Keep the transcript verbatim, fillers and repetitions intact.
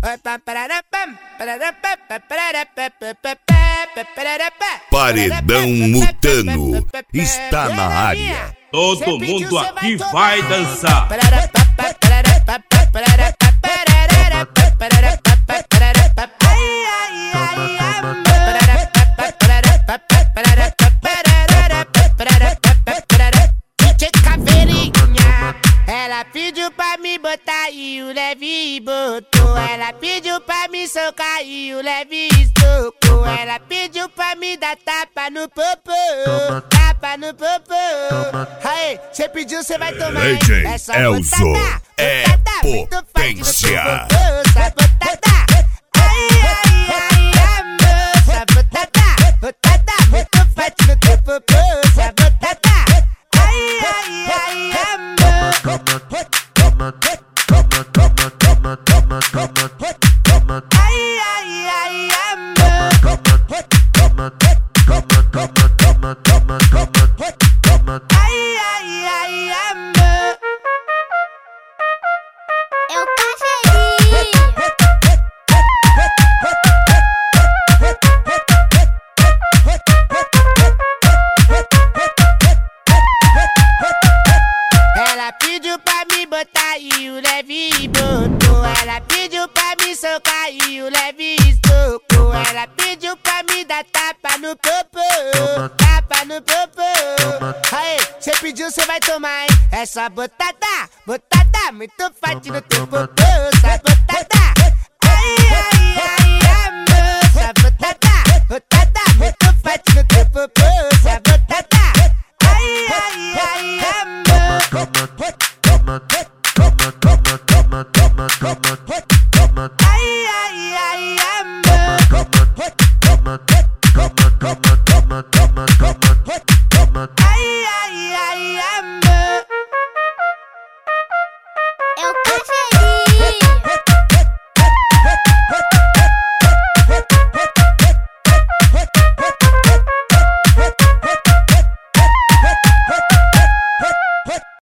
Paredão Mutano está na área. Todo mundo aqui vai dançar. Ela pediu pra me botar e o leve botou. Ela pediu pra me socar e o leve socou. Ela pediu pra me dar tapa no popô, tapa no popô. Aí, cê pediu, cê vai tomar. D J Elzo é potência. Essa botada, ai, ai, ai, amor. Essa botada, botada, muito forte no teu popô. Essa botada, ai, ai, ai, amor. Ai, ai, ai, amor. Ai, ai, ai, amor. Eu tô feliz. Ela pediu pra me botar e o leve botou. Ela pediu pra me socar e o leve socou. Ela pediu pra me dar tapa no popô, tapa no popô. Aí, cê pediu, cê vai tomar, hein? Essa botada, botada, muito forte no teu popô. Essa botada, ai, ai, ai, amor. Essa botada, botada, muito forte no teu popô. Essa botada, ai, ai, ai, amor. Ai, ai, ai, amor. Ai, ai, ai, amor. Eu tô feliz.